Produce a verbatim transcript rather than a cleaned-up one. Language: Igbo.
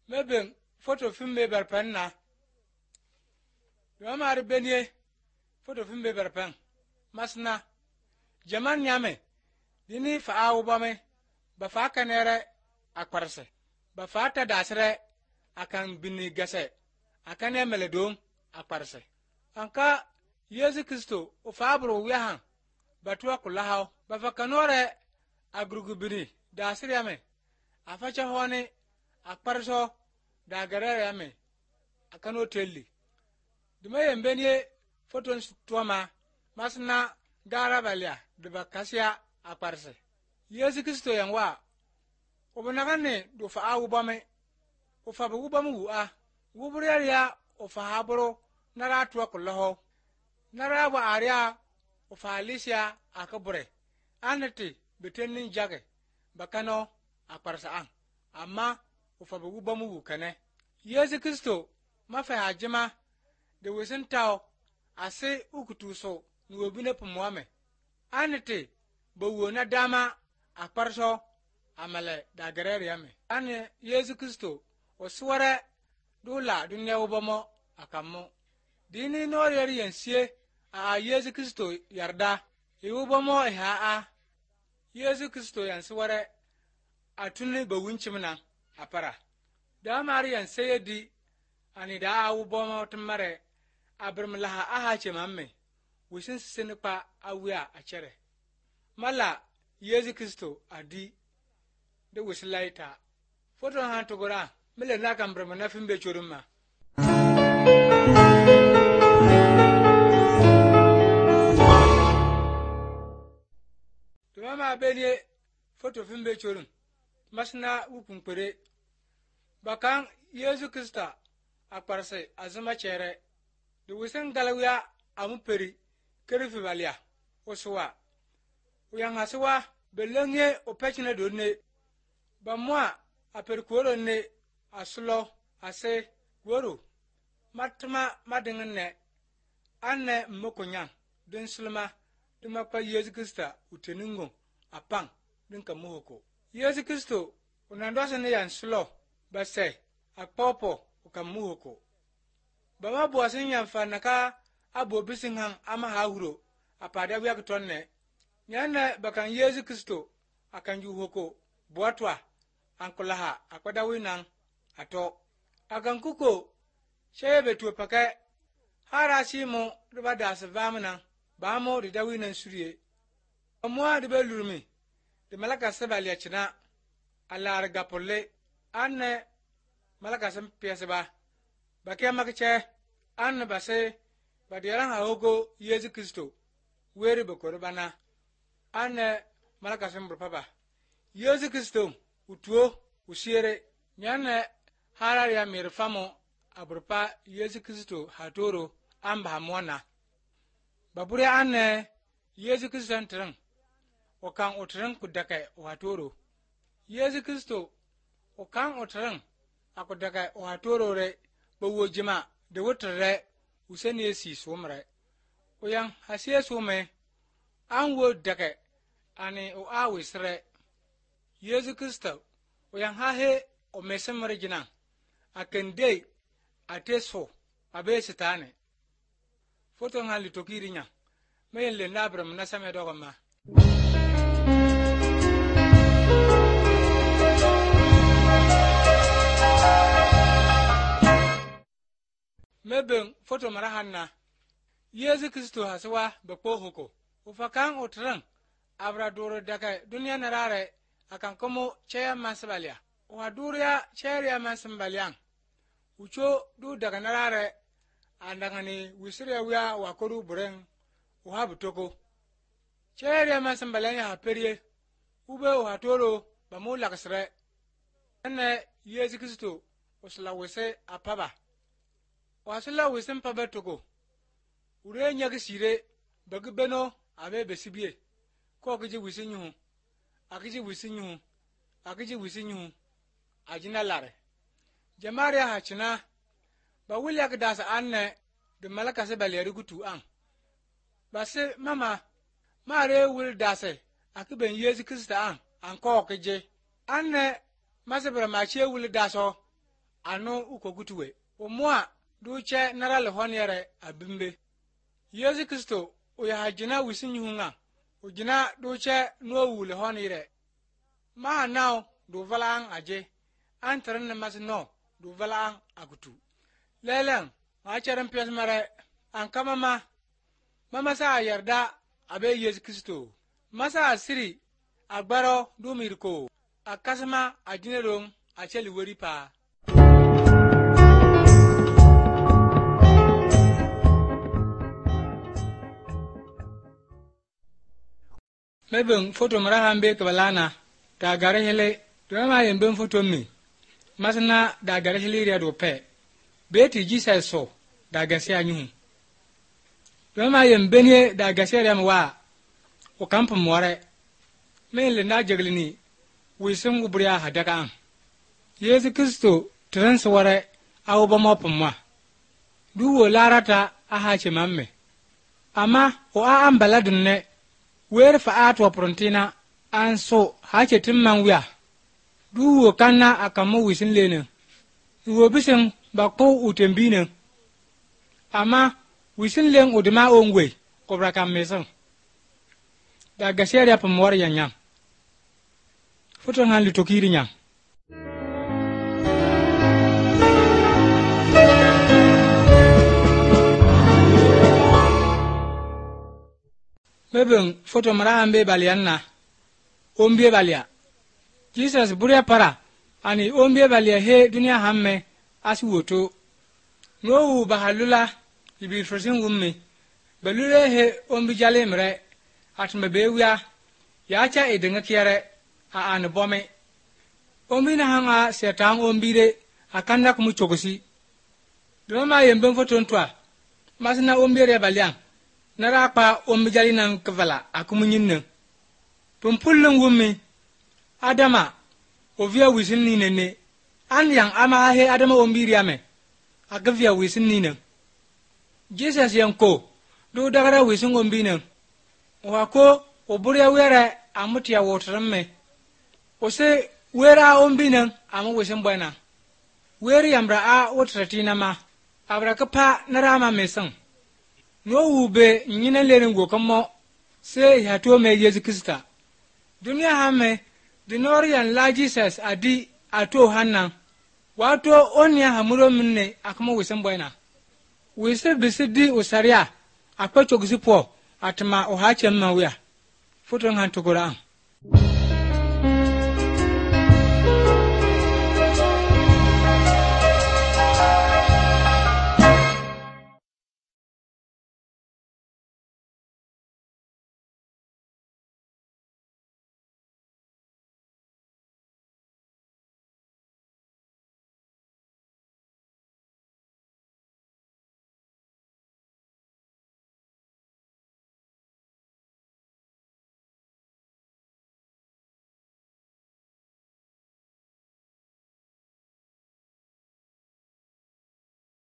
meben photo film me berpen na do mari benye photo film me berpen masna jaman nyame dini fa awu bame ba fa kanere akparse ba fa ta dasre akan bini gase akan emele dom akparse anka Yesu Kristo o fa bro wihan batwa kulahaw ba fa kanore agrugubini dasre yame afacha hone akparso da garere yame akano telli duma yembenye photon tuama masna gara balya de bakasia akparse Yesu Kristo yanwa obonagane do fa awu bame o fa bu bamu a wubriya ya o fa habro nara tuwa kulaho nara wa aria o fa alicia akabure anati bitenin jage bakano akparsa an amma o fa bu bamu kane Yesu Kristo mafa hajima de wesin taw ase ukutuso nuwobine pumwame anati bawo na dama akparso amale da garere yame ane Yesu Kristo o suware dula dunya ubamo akammo dini no yeri yensie a Yesu Kristo yarda e ubamo e ha a Yesu Kristo yan suware atuni bawunchimna apara da mari yan sayedi ani da awu bomo tumare abirmlaha aha chemamme wisin sinpa awia achere mala Yesu Kristo adi de wisilaita foto han togora mele na kambrama na fimbe choruma to mama benye foto fimbe chorum masna wukumpere bakan Yesu Kristo akparse azuma chere de wisin galawya amuperi kerifi balia oswa uyang aswa belenge opechne donne bamwa aperkuoro ne asulo ase woro matma madingne anne mokonya den sulma duma pa Yesu Kristo uteningo apang den kamuhoko Yesu Kristo unandwasa ne yan sulo base akpopo ukamuhoko bama boasin yan fanaka abo bisinhan ama hahuro apada wiak tonne nyana bakan Yesu Kristo akan juhoko boatwa ankulaha akwada winan ato akan kuko shebe tu pake harasi mo riba das vamna bamo de dawinan suriye amwa de belurmi de malaka sabali achina alar gapolle anne malaka sam piaseba bakia makche anne base badiran haogo Yesu Kristo weri bokorbana anne malaka sam papa Yesu Kristo utuo usiere nyane harar ya mirfamo aburpa Yesu Kristo hatoro amba hamona babure anne Yesu Kristo antren okan otren kudaka hatoro Yesu Kristo okan otren akudaka hatoro re bawo jima de wotre useni esi somre oyan hasie some anwo daka ani o awisre Yesu Kristo oyan hahe o mesemre jina akende ateso abe sitane foto ngali tokirinya mele nabram na same dogoma meben foto marahanna Yesu Kristo haswa bakpo hoko ufakan otran abradoro daga dunya narare akan komo cheya mansabalia wa duriya cheya mansabalian ucho du daga narare andangani wisire wiya wa koru buren o habu toko cheya mansabalian ya perie ube o hatoro bamu laksre ene Yesu Kristo osla wese apaba wasila wese mpaba toko ure nyagi sire bagi beno abe besibie ko kiji wisinyu akiji wisinyu akiji wisinyu ajina lare jamare hachina ba wilya gdasa anne de malaka se baleri gutu an base mama mare wil dase akiben Yesu Kristo an anko kije anne masebra ma che wil daso anu ukogutuwe umwa duche nara lehoniere abimbe Yesu Kristo uya hajina wisinyunga ujina duche nuwu lehonire ma now du valang aje antren mas no du valang agutu lelen ma cheren pias mare an kamama mama sa yarda abe Yesu Kristo masa asiri agbaro du mirko akasama ajinerom acheli weripa mebeng foto marahambe kabalana da gare hele drama yemben foto mi masna da gare hele ria do pe beti Jesus so da gase anyu drama yembenye da gase ria mwa o kampo more mele na jeglini wisum gubriya hadaka an Yesu Kristo transa ware awba mopumwa duwo larata aha che mamme ama o a ambala dunne wer fa atwa prontina anso hache timman wiya duwo kanna akamu wisin lene wo bisin bako utembine ama wisin len udima ongwe kobra kamesan da gasere pam war yanya foto ngan litokiri nya mebeng foto marahambe balianna ombie balia Jesus buria para ani ombie balia he dunia hamme asi woto no bahalula ibi frosin gumme balure he ombi jale mre atme bewia yacha edenga kiare a an bome ombi na hanga setang ombire akanda kumu chogosi doma yemben foto ntwa masna ombire balian nara pa ombi jali nan kvala akumunyin pumpulun gummi adama ovia wisin ni nene an yang ama he adama ombiri ame agavia wisin ni ne Jesus yanko do dagara wisin ombine wa ko oburia were amutia wotramme ose wera ombine amu wisin bwana weri yambra a wotratina ma abra kapa narama mesan no ube nyina lerin go kamo se ya to me Yesu Krista dunia hame dinorian la Jesus adi ato hannan wato onya hamuro minne akamo wisan boyna wise bisidi usaria akwacho gisipo atma ohache mawia foto ngan tugura